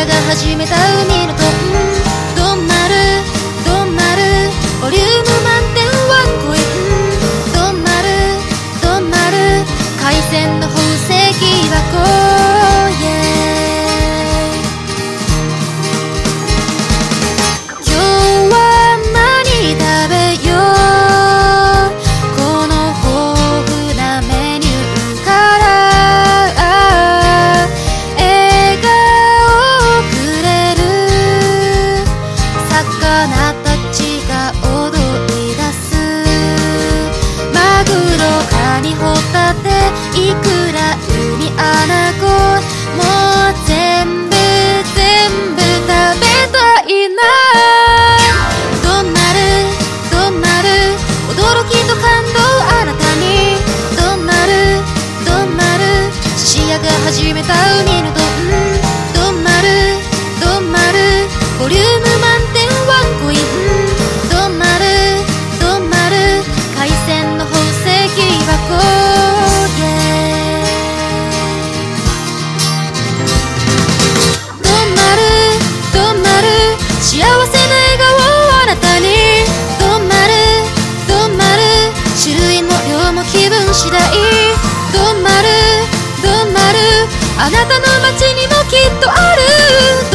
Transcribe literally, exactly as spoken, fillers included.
が始めた海のトンドンマルドンマルボリューム満点ワンコインドンマルドンマル海鮮の宝石箱イエーイ今日は何食べようこの豊富なメニューから笑顔をくれる魚たちが踊り出すマグロカニホタテイクラウニアナゴもう全部全部食べたいなドンマルドンマル驚きと感動あなたにドンマルドンマル獅子屋が始めた海のドンドンマルドンマルボリューム満点ワンコインドンマルドンマル海鮮の宝石箱イエーイドンマルドンマル幸せな笑顔あなたにドンマルドンマル種類も量も気分次第ドンマルドンマルあなたの街にもきっとある